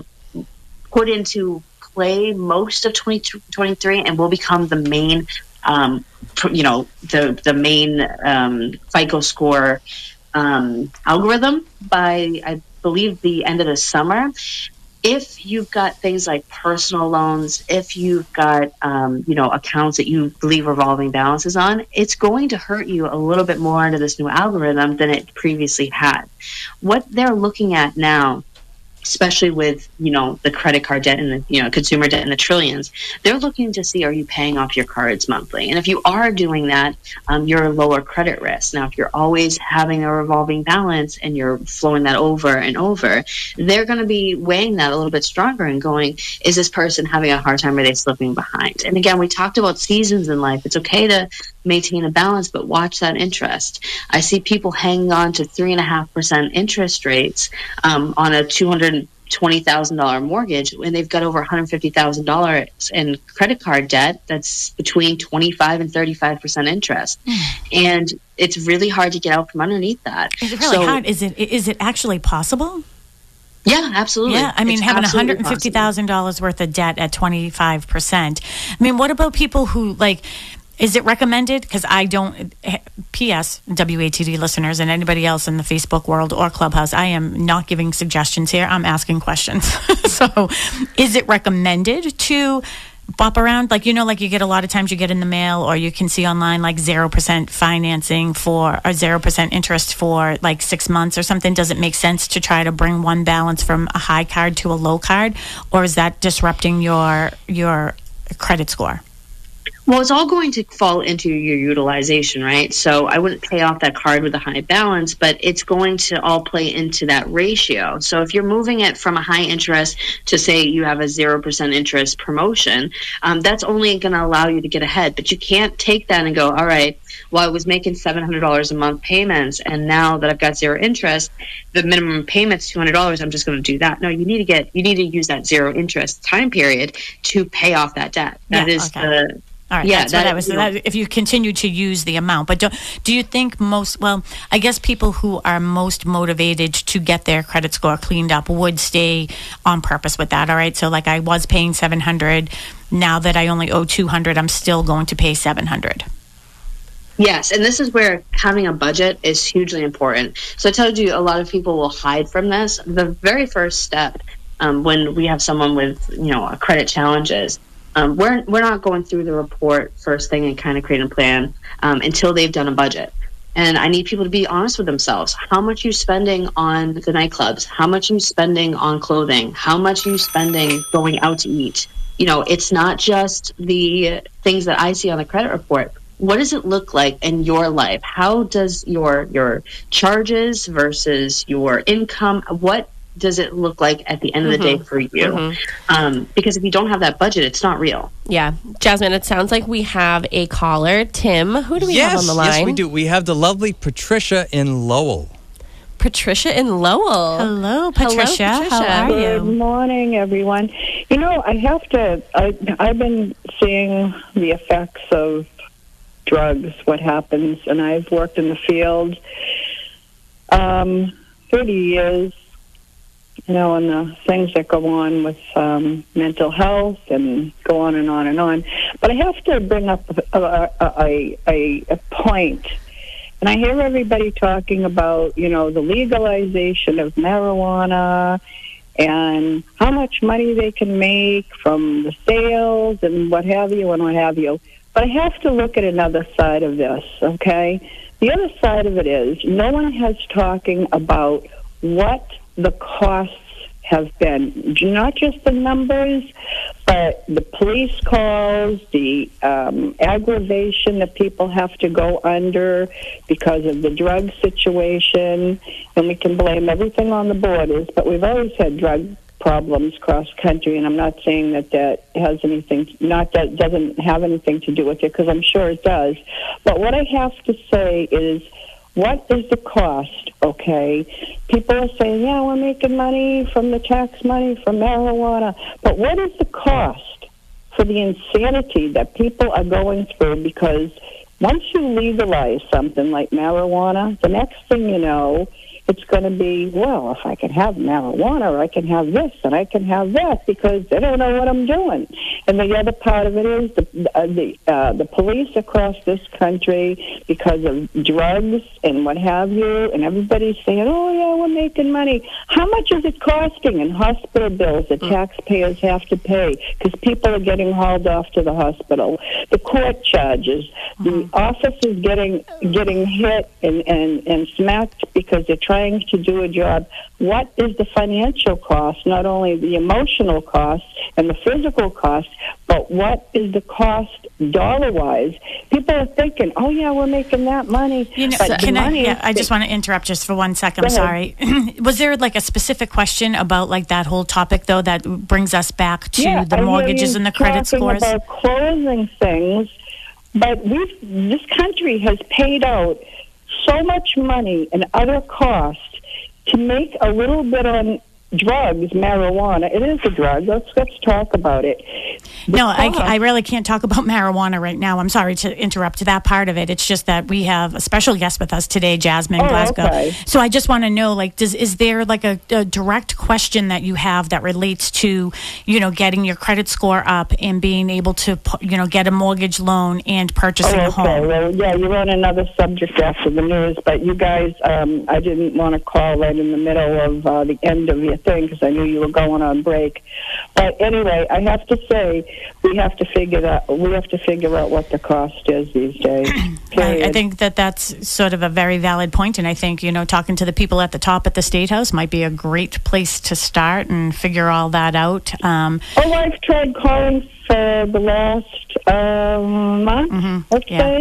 put into play most of twenty twenty-three and will become the main, um, you know, the the main um, FICO score um, algorithm by, I believe, the end of the summer. If you've got things like personal loans, if you've got, um, you know, accounts that you leave revolving balances on, it's going to hurt you a little bit more under this new algorithm than it previously had. What they're looking at now, especially with, you know, the credit card debt and the, you know, consumer debt in the trillions, they're looking to see, are you paying off your cards monthly? And if you are doing that, um, you're a lower credit risk. Now, if you're always having a revolving balance and you're flowing that over and over, they're going to be weighing that a little bit stronger and going, is this person having a hard time, or are they slipping behind? And again, we talked about seasons in life. It's okay to maintain a balance, but watch that interest. I see people hanging on to three and a half percent interest rates um, on a two hundred twenty thousand dollars mortgage when they've got over one hundred fifty thousand dollars in credit card debt that's between twenty-five and thirty-five percent interest. Mm. And it's really hard to get out from underneath that. Is it really so, hard? Is it is it actually possible? Yeah, absolutely. Yeah, I mean, it's having one hundred fifty thousand dollars worth of debt at twenty-five percent. I mean, what about people who, like, is it recommended? Because I don't, P S, W A T D listeners and anybody else in the Facebook world or Clubhouse, I am not giving suggestions here. I'm asking questions. So is it recommended to bop around? Like, you know, like you get a lot of times you get in the mail or you can see online like zero percent financing for, or zero percent interest for like six months or something. Does it make sense to try to bring one balance from a high card to a low card? Or is that disrupting your your credit score? Well, it's all going to fall into your utilization, right? So I wouldn't pay off that card with a high balance, but it's going to all play into that ratio. So if you're moving it from a high interest to, say, you have a zero percent interest promotion, um, that's only going to allow you to get ahead. But you can't take that and go, all right, Well, I was making seven hundred dollars a month payments, and now that I've got zero interest, the minimum payment's two hundred dollars. I'm just going to do that. No, you need to get, you need to use that zero interest time period to pay off that debt. That Yeah, is okay. the... All right, Yeah, that's what that- I was. you know- That, if you continue to use the amount, but do, do you think most? Well, I guess people who are most motivated to get their credit score cleaned up would stay on purpose with that. All right, so like I was paying seven hundred. Now that I only owe two hundred, I'm still going to pay seven hundred. Yes, and this is where having a budget is hugely important. So I told you a lot of people will hide from this. The very first step um, when we have someone with, you know, a credit challenges, um, we're we're not going through the report first thing and kind of creating a plan um, until they've done a budget. And I need people to be honest with themselves. How much you spending on the nightclubs? How much you spending on clothing? How much you spending going out to eat? You know, it's not just the things that I see on the credit report. What does it look like in your life? How does your your charges versus your income, what does it look like at the end of the day for you? Mm-hmm. Um, because if you don't have that budget, it's not real. Yeah. Jasmine, it sounds like we have a caller. Tim, who do we yes, have on the line? Yes, we do. We have the lovely Patricia in Lowell. Patricia in Lowell. Hello, Patricia. Hello, Patricia. How are Good you? morning, everyone. You know, I have to, I, I've been seeing the effects of drugs, what happens, and I've worked in the field um, thirty years, you know, and the things that go on with um, mental health and go on and on and on. But I have to bring up a, a, a, a, a point. And I hear everybody talking about, you know, the legalization of marijuana and how much money they can make from the sales and what have you and what have you. But I have to look at another side of this, okay? The other side of it is no one has talking about what the costs have been, not just the numbers, but the police calls, the um, aggravation that people have to go under because of the drug situation, and we can blame everything on the borders, but we've always had drug problems cross country, and I'm not saying that that has anything, not that doesn't have anything to do with it, because I'm sure it does. But what I have to say is, what is the cost, okay? People are saying, yeah, we're making money from the tax money from marijuana. But what is the cost for the insanity that people are going through? Because once you legalize something like marijuana, the next thing you know, it's going to be, well, if I can have marijuana, or I can have this, and I can have that, because they don't know what I'm doing. And the other part of it is the uh, the uh, the police across this country, because of drugs and what have you, and everybody's saying, oh, yeah, we're making money. How much is it costing in hospital bills that taxpayers have to pay? Because people are getting hauled off to the hospital. The court charges, the officers getting getting hit and, and, and smacked because they're trying to do a job. What is the financial cost, not only the emotional cost and the physical cost, but what is the cost dollar-wise? People are thinking, oh, yeah, we're making that money. You know, but the can I, money yeah, I is- just want to interrupt just for one second. I'm Go sorry. Was there like a specific question about like that whole topic, though, that brings us back to yeah, the I hear mortgages you and the credit talking scores? about closing things, but we've, this country has paid out so much money and other costs to make a little bit on drugs, marijuana. It is a drug. Let's let's talk about it. The No, I, cost- I really can't talk about marijuana right now. I'm sorry to interrupt that part of it. It's just that we have a special guest with us today, Jasmine Oh, Glasgow. okay. So I just want to know, like, does is there like a, a direct question that you have that relates to, you know, getting your credit score up and being able to, pu- you know, get a mortgage loan and purchasing Oh, a okay. home? Well, yeah, you're on another subject after the news, but you guys, um, I didn't want to call right in the middle of uh, the end of your thing because I knew you were going on break. But anyway, I have to say we have to figure out we have to figure out what the cost is these days. I, Period. I think that that's sort of a very valid point, and I think, you know, talking to the people at the top at the State House might be a great place to start and figure all that out. Um, Oh, I've tried calling for the last um, month, Mhm, let's yeah. say.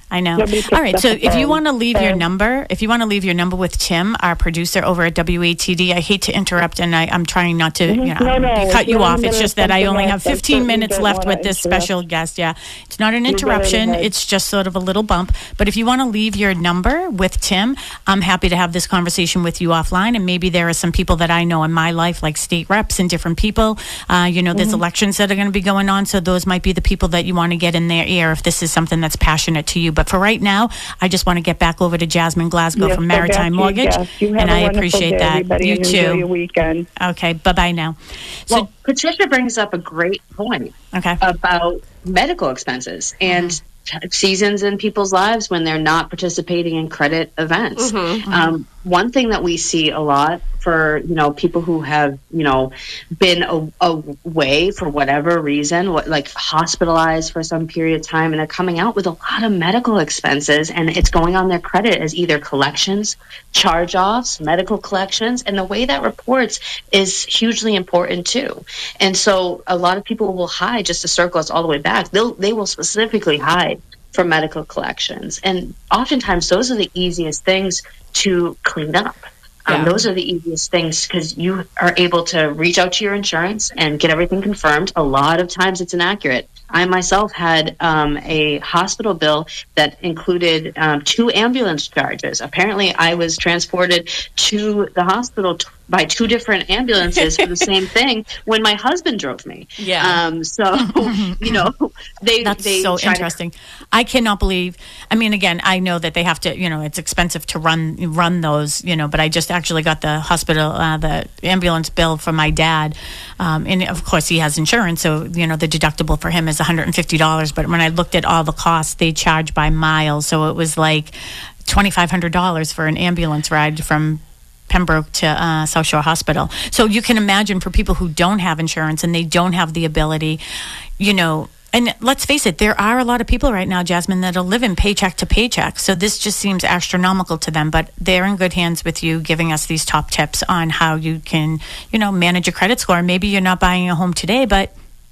I know. Nobody picks All right. up So the if you phone. want to leave your Um, number, if you want to leave your number with Tim, our producer over at W A T D, I hate to interrupt, and I, I'm trying not to, you know, No, no, cut if you you're in off. the It's middle just of that I something only have else, I fifteen certainly minutes don't left wanna with this interrupt. special guest. Yeah. It's not an go right interruption. ahead. It's just sort of a little bump. But if you want to leave your number with Tim, I'm happy to have this conversation with you offline. And maybe there are some people that I know in my life, like state reps and different people. Uh, you know, there's Mm-hmm. elections that are going to be going on. So those might be the people that you want to get in their ear if this is something that's passionate to you. But for right now, I just want to get back over to Jasmine Glasgow Yes, from go back Maritime to your Mortgage. guest. You have And a I wonderful appreciate day, that. everybody, You and enjoy your too. weekend. Okay. Bye bye now. So, Well, Patricia brings up a great point okay. about medical expenses and t- seasons in people's lives when they're not participating in credit events. Um, one thing that we see a lot for, you know, people who have, you know, been a- away for whatever reason, what, like hospitalized for some period of time, and they're coming out with a lot of medical expenses, and it's going on their credit as either collections, charge-offs, medical collections, and the way that reports is hugely important too. And so a lot of people will hide, just to circle us all the way back, they'll they will specifically hide for medical collections. And oftentimes those are the easiest things to clean up. Um, Yeah. those are the easiest things because you are able to reach out to your insurance and get everything confirmed. A lot of times it's inaccurate. I myself had um, a hospital bill that included um, two ambulance charges. Apparently, I was transported to the hospital t- by two different ambulances for the same thing when my husband drove me. Yeah. Um, so, you know, they That's they so try to- interesting. I cannot believe. I mean, again, I know that they have to. You know, it's expensive to run run those. You know, but I just actually got the hospital, uh, the ambulance bill for my dad, um, and of course he has insurance, so you know the deductible for him is one hundred fifty dollars. But when I looked at all the costs, they charge by miles, so it was like twenty-five hundred dollars for an ambulance ride from Pembroke to uh, South Shore Hospital. So you can imagine for people who don't have insurance and they don't have the ability, you know, and let's face it, there are a lot of people right now, Jasmine, that are living paycheck to paycheck. So this just seems astronomical to them, but they're in good hands with you giving us these top tips on how you can, you know, manage your credit score. Maybe you're not buying a home today, but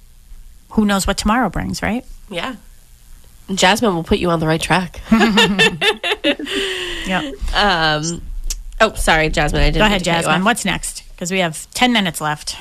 who knows what tomorrow brings, right? Yeah. Jasmine will put you on the right track. Yeah. Um, oh, sorry, Jasmine. I didn't. Go mean ahead, to cut you Jasmine. off. What's next? Because we have ten minutes left.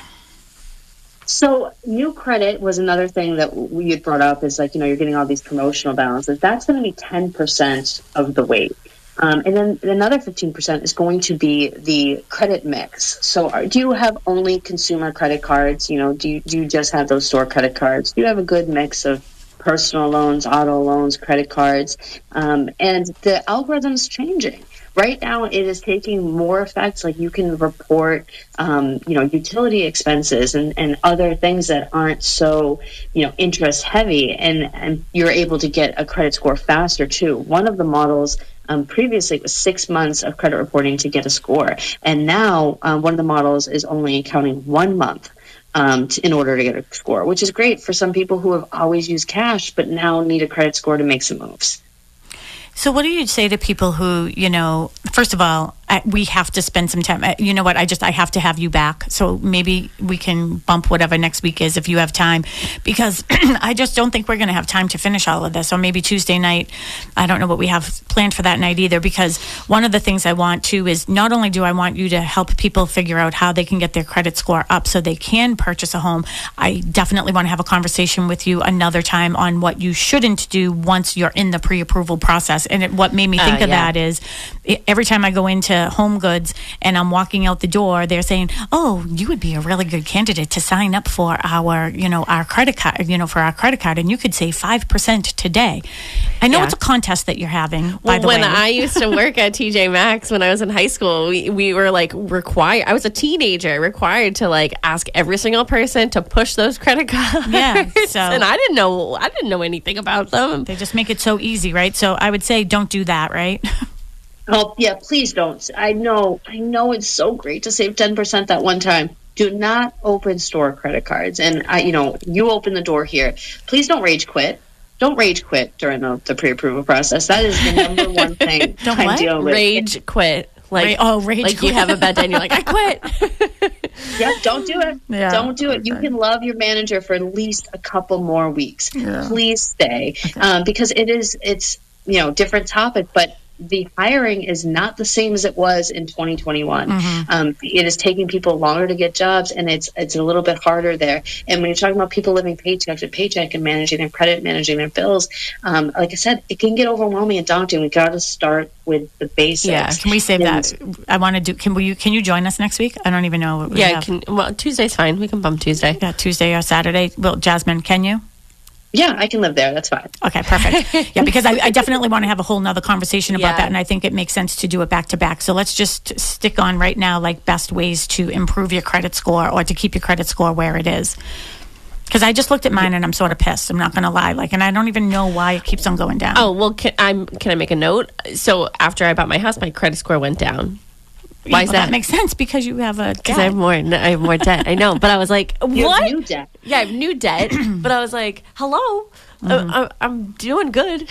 So new credit was another thing that we had brought up is like, you know, you're getting all these promotional balances. That's going to be ten percent of the weight. Um, and then another fifteen percent is going to be the credit mix. So are, do you have only consumer credit cards? You know, do you, do you just have those store credit cards? Do you have a good mix of personal loans, auto loans, credit cards? Um, and the algorithm's changing. Right now, it is taking more effects. Like you can report, um, you know, utility expenses and, and other things that aren't so, you know, interest heavy, and, and you're able to get a credit score faster too. One of the models um, previously was six months of credit reporting to get a score, and now um, one of the models is only counting one month. Um, to, in order to get a score, which is great for some people who have always used cash but now need a credit score to make some moves. So what do you say to people who, you know, first of all, I, we have to spend some time. I, you know what? I just, I have to have you back. So maybe we can bump whatever next week is if you have time, because I just don't think we're going to have time to finish all of this. Or maybe Tuesday night. I don't know what we have planned for that night either, because one of the things I want to is not only do I want you to help people figure out how they can get their credit score up so they can purchase a home. I definitely want to have a conversation with you another time on what you shouldn't do once you're in the pre-approval process. And it, what made me think Uh, of yeah. that is it, every time I go into Home Goods and I'm walking out the door, they're saying, "Oh, you would be a really good candidate to sign up for our, you know, our credit card, you know, for our credit card, and you could save five percent today." I know Yeah. it's a contest that you're having. By Well, the when way, I used to work at T J Maxx when I was in high school, we, we were like required. I was a teenager, required to like ask every single person to push those credit cards. Yeah, so- and I didn't know. I didn't know anything about them. they just make it so easy, right? So I would say don't do that, right? Oh, yeah, please don't. I know, I know it's so great to save ten percent that one time. Do not open store credit cards. And, I, you know, you open the door here. Please don't rage quit. Don't rage quit during the, the pre-approval process. That is the number one thing Don't I what? deal with. Rage quit. Like Ra- oh, rage Like quit. you have a bad day and you're like, I quit. Yeah, don't do it. Yeah. Don't do it. You can love your manager for at least a couple more weeks. Please stay, um, because it is. It's you know, different topic, but the hiring is not the same as it was in twenty twenty-one. Mm-hmm. Um, it is taking people longer to get jobs, and it's it's a little bit harder there. And when you're talking about people living paycheck to paycheck and managing their credit, managing their bills, um, like I said, it can get overwhelming and daunting. We got to start with the basics. Yeah, can we save and, that? I want to do. Can we? Can you join us next week? I don't even know what we yeah, have. Can, well, Tuesday's fine. We can bump Tuesday. Yeah, Tuesday or Saturday. Well, Jasmine, can you? Yeah, I can live there. That's fine. Okay, perfect. Yeah, because I, I definitely want to have a whole nother conversation about Yeah. that, and I think it makes sense to do it back to back. So let's just stick on right now, like best ways to improve your credit score or to keep your credit score where it is. Because I just looked at mine and I'm sort of pissed. I'm not going to lie. Like, and I don't even know why it keeps on going down. Oh, well, can, I'm, can I make a note? So after I bought my house, my credit score went down. Why is Well, that? That makes sense because you have a Because debt. I have more, I have more debt. I know, but I was like, You have what? new debt. Yeah, I have new debt, but I was like, hello, Mm-hmm. I, I, I'm doing good.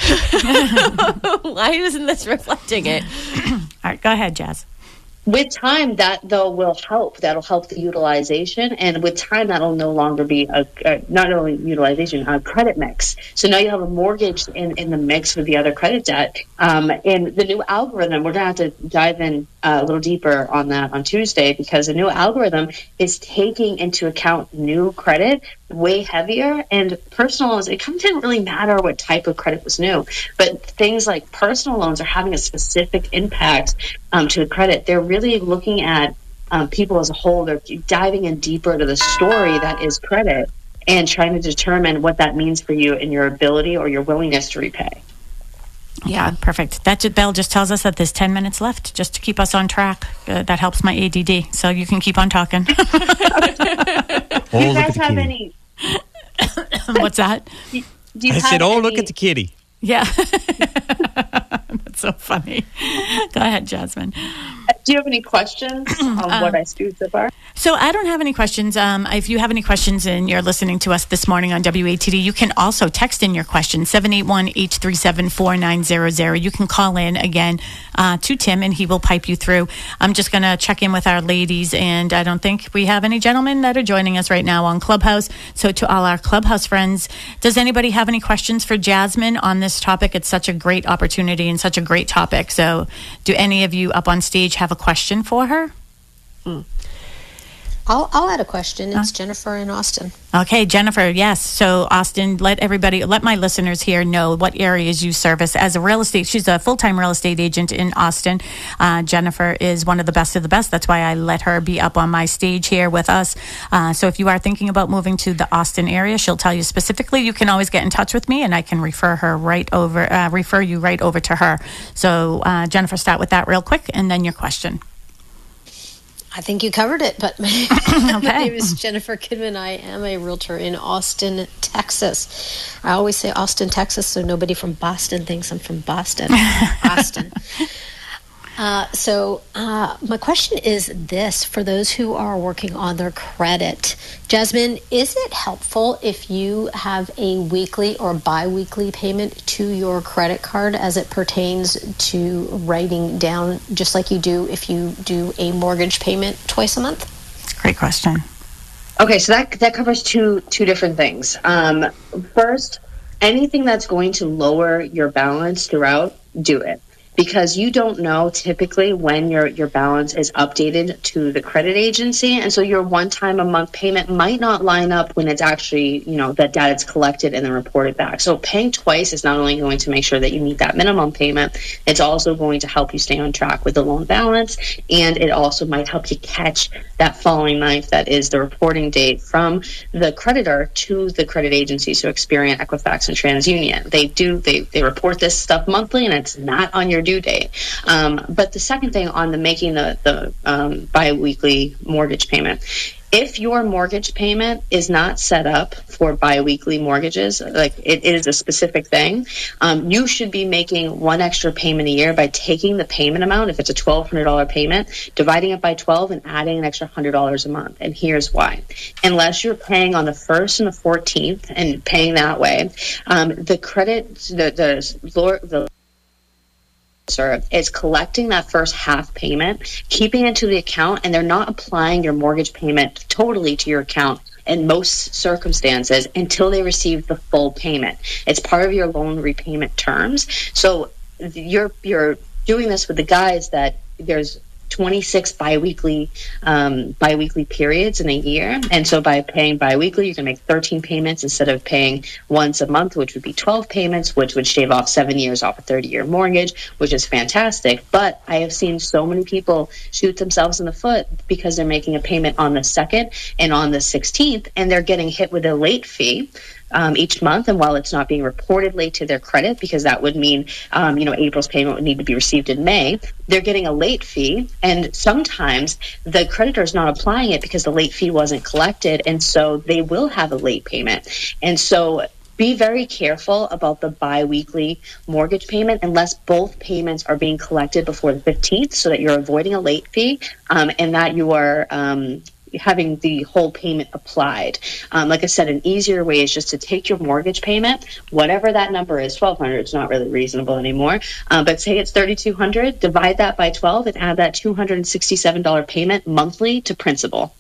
Why isn't this reflecting it? All right, go ahead, Jazz. With time, that though will help. That'll help the utilization, and with time, that'll no longer be a, a not only utilization, a credit mix. So now you have a mortgage in, in the mix with the other credit debt. Um, and the new algorithm, we're going to have to dive in uh, a little deeper on that on Tuesday, because the new algorithm is taking into account new credit way heavier, and personal loans, it kind of didn't really matter what type of credit was new, but things like personal loans are having a specific impact um, to the credit. They're really looking at um, people as a whole. They're diving in deeper to the story that is credit and trying to determine what that means for you and your ability or your willingness to repay. Yeah, perfect. That just, Belle just tells us that there's ten minutes left just to keep us on track. Uh, that helps my A D D. So you can keep on talking. Do you Oh, look at guys the have kitty. any? What's that? Do you I have said, oh, look any- at the kitty. Yeah. That's so funny. Go ahead, Jasmine. Do you have any questions on what I spewed so far? So I don't have any questions. Um, if you have any questions and you're listening to us this morning on W A T D, you can also text in your questions, seven eight one, eight three seven, four nine zero zero. You can call in again uh, to Tim and he will pipe you through. I'm just going to check in with our ladies, and I don't think we have any gentlemen that are joining us right now on Clubhouse. So to all our Clubhouse friends, does anybody have any questions for Jasmine on this topic? It's such a great opportunity and such a great topic. So do any of you up on stage have a question for her? I'll, I'll add a question. It's Jennifer in Austin. Okay, Jennifer, yes. So, Austin, let everybody, let my listeners here know what areas you service as a real estate. She's a full-time real estate agent in Austin. Uh, Jennifer is one of the best of the best. That's why I let her be up on my stage here with us. Uh, so, if you are thinking about moving to the Austin area, she'll tell you specifically. You can always get in touch with me, and I can refer her right over, uh, refer you right over to her. So, uh, Jennifer, start with that real quick, and then your question. I think you covered it, but my, Okay. my name is Jennifer Kidman. I am a realtor in Austin, Texas. I always say Austin, Texas, so nobody from Boston thinks I'm from Boston. Austin. Uh, so uh, my question is this, for those who are working on their credit. Jasmine, is it helpful if you have a weekly or bi-weekly payment to your credit card as it pertains to writing down, just like you do if you do a mortgage payment twice a month? Great question. Okay, so that that covers two two different things. Um, first, anything that's going to lower your balance throughout, do it. Because you don't know typically when your, your balance is updated to the credit agency. And so your one time a month payment might not line up when it's actually, you know, that data's collected and then reported back. So paying twice is not only going to make sure that you meet that minimum payment, it's also going to help you stay on track with the loan balance. And it also might help you catch that following ninth, that is the reporting date from the creditor to the credit agency. So Experian, Equifax, and TransUnion. They do, they, they report this stuff monthly, and it's not on your due date. Um, but the second thing on the making the, the um, bi-weekly mortgage payment, if your mortgage payment is not set up for bi-weekly mortgages, like it, it is a specific thing, um, you should be making one extra payment a year by taking the payment amount, if it's a twelve hundred dollars payment, dividing it by twelve and adding an extra one hundred dollars a month. And here's why. Unless you're paying on the first and the fourteenth and paying that way, um, the credit, the, the, the is collecting that first half payment, keeping it to the account, and they're not applying your mortgage payment totally to your account in most circumstances until they receive the full payment. It's part of your loan repayment terms. So you're you're doing this with the guys that there's twenty-six biweekly um, biweekly periods in a year, and so by paying biweekly, you can make thirteen payments instead of paying once a month, which would be twelve payments, which would shave off seven years off a thirty-year mortgage, which is fantastic. But I have seen so many people shoot themselves in the foot because they're making a payment on the second and on the sixteenth, and they're getting hit with a late fee. Um, each month, and while it's not being reported late to their credit, because that would mean, um, you know, April's payment would need to be received in May, they're getting a late fee, and sometimes the creditor is not applying it because the late fee wasn't collected, and so they will have a late payment. And so be very careful about the bi-weekly mortgage payment unless both payments are being collected before the fifteenth, so that you're avoiding a late fee, um, and that you are um, having the whole payment applied. Um, like I said, an easier way is just to take your mortgage payment, whatever that number is, twelve hundred, it's not really reasonable anymore, um, but say it's thirty-two hundred, divide that by twelve and add that two hundred sixty-seven dollars payment monthly to principal.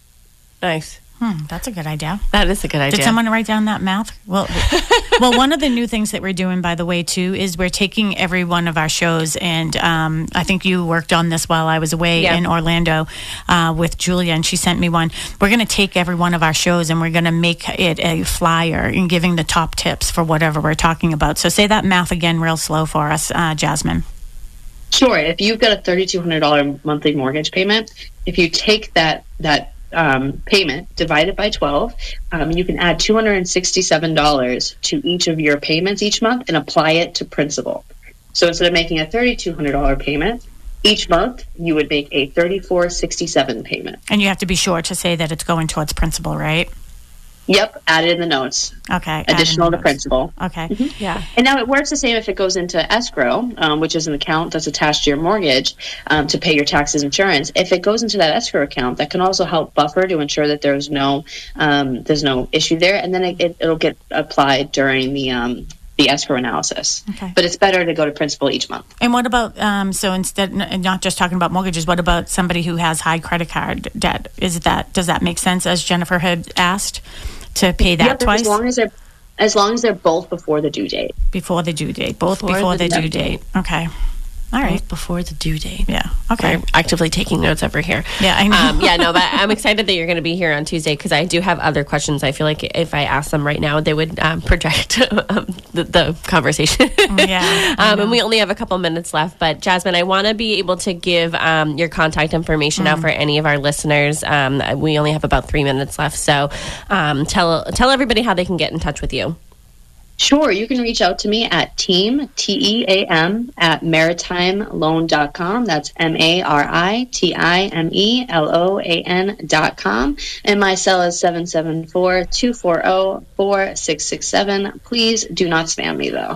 Nice. Hmm, that's a good idea. That is a good idea. Did someone write down that math? Well, well, one of the new things that we're doing, by the way, too, is we're taking every one of our shows, and um, I think you worked on this while I was away yeah. in Orlando uh, with Julia, and she sent me one. We're going to take every one of our shows, and we're going to make it a flyer and giving the top tips for whatever we're talking about. So say that math again real slow for us, uh, Jasmine. Sure. If you've got a thirty-two hundred dollars monthly mortgage payment, if you take that that Um, payment divided by twelve, um, you can add two hundred sixty-seven dollars to each of your payments each month and apply it to principal. So instead of making a thirty-two hundred dollars payment each month, you would make a thirty-four sixty-seven payment. And you have to be sure to say that it's going towards principal, right? Yep, add it in the notes. Okay. Additional to principal. Okay. Mm-hmm. Yeah. And now it works the same if it goes into escrow, um, which is an account that's attached to your mortgage um, to pay your taxes, insurance. If it goes into that escrow account, that can also help buffer to ensure that there's no um, there's no issue there, and then it, it, it'll get applied during the um, the escrow analysis. Okay. But it's better to go to principal each month. And what about, um, so instead, n- not just talking about mortgages, what about somebody who has high credit card debt? Is that, does that make sense, as Jennifer had asked, to pay that Yep, twice? As long as they're as long as they're both before the due date. Before the due date. Both before, Before the, the due due date. Okay. All right. Before the due date. Yeah. Okay. We're actively taking notes over here. Yeah, I know. Um, yeah, no, but I'm excited that you're going to be here on Tuesday because I do have other questions. I feel like if I ask them right now, they would um, project um, the, the conversation. Yeah. um, and we only have a couple minutes left. But Jasmine, I want to be able to give um, your contact information Mm. out for any of our listeners. Um, we only have about three minutes left, so um, tell tell everybody how they can get in touch with you. Sure, you can reach out to me at team, T E A M, at maritime loan dot com. That's M A R I T I M E L O A N dot com. And my cell is seven seven four, two four zero, four six six seven. Please do not spam me, though.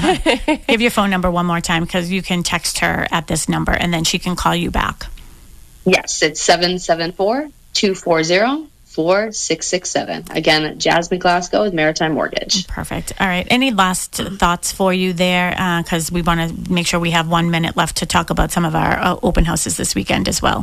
Mm. Give your phone number one more time, because you can text her at this number, and then she can call you back. Yes, it's seven seven four, two four zero, four six six seven. Again, Jasmine Glasgow with Maritime Mortgage. Perfect. All right. Any last thoughts for you there? Because we want to make sure we have one minute left to talk about some of our uh, open houses this weekend as well.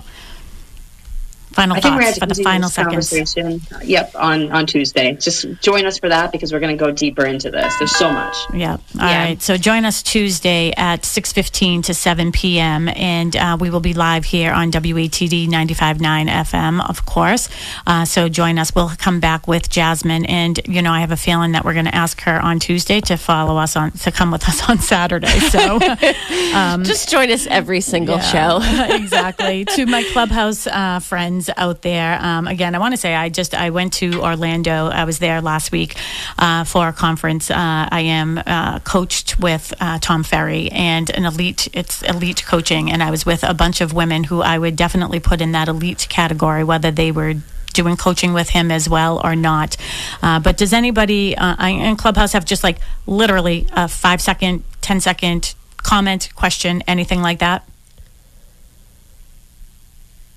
Final I think we're thoughts going for to the final this seconds. conversation. Yep, on, on Tuesday. Just join us for that because we're going to go deeper into this. There's so much. Yeah. All right. So join us Tuesday at six fifteen to seven p.m. and uh, we will be live here on W A T D ninety-five point nine F M, of course. Uh, so join us. We'll come back with Jasmine, and you know I have a feeling that we're going to ask her on Tuesday to follow us on to come with us on Saturday. So um, just join us every single yeah, show. Exactly. To my Clubhouse uh, friends out there, um, again, I want to say I just I went to Orlando. I was there last week uh, for a conference. Uh, I am uh, coached with uh, Tom Ferry and an elite. It's elite coaching, and I was with a bunch of women who I would definitely put in that elite category, whether they were doing coaching with him as well or not. Uh, but does anybody uh, in Clubhouse have just like literally a five second, ten second comment, question, anything like that?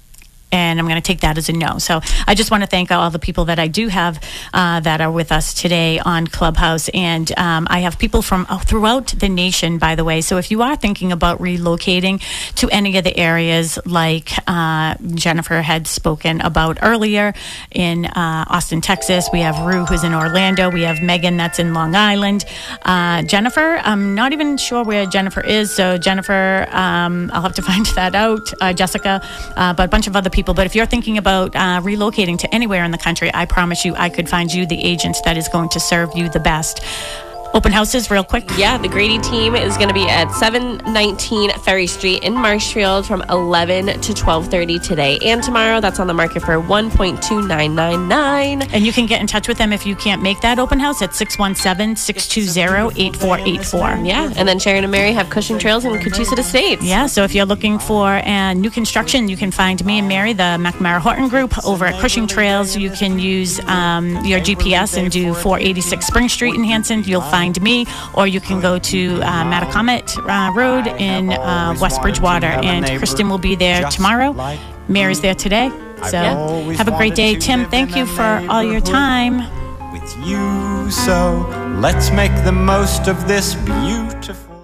And I'm going to take that as a no. So I just want to thank all the people that I do have uh, that are with us today on Clubhouse. And um, I have people from oh, throughout the nation, by the way. So if you are thinking about relocating to any of the areas like uh, Jennifer had spoken about earlier in uh, Austin, Texas, we have Rue, who's in Orlando. We have Megan, that's in Long Island. Uh, Jennifer, I'm not even sure where Jennifer is. So Jennifer, um, I'll have to find that out. Uh, Jessica, uh, but a bunch of other people. But if you're thinking about uh, relocating to anywhere in the country, I promise you I could find you the agent that is going to serve you the best. Open houses, real quick. Yeah, the Grady team is going to be at seven nineteen Ferry Street in Marshfield from eleven to twelve thirty today and tomorrow. That's on the market for one point two nine nine nine. And you can get in touch with them if you can't make that open house at six one seven, six two zero, eight four eight four. Yeah, and then Sharon and Mary have Cushing Trails and Cochise Estates. Yeah, so if you're looking for uh, new construction, you can find me and Mary, the McNamara Horton Group, over at Cushing Trails. You can use um, your G P S and do four eighty-six Spring Street in Hanson. You'll find me, or you can go to uh, Mattacomet uh, Road in uh, West Bridgewater, and Kristen will be there tomorrow. Mary's there today. So have a great day. Tim, thank you for all your time. With you, so let's make the most of this beautiful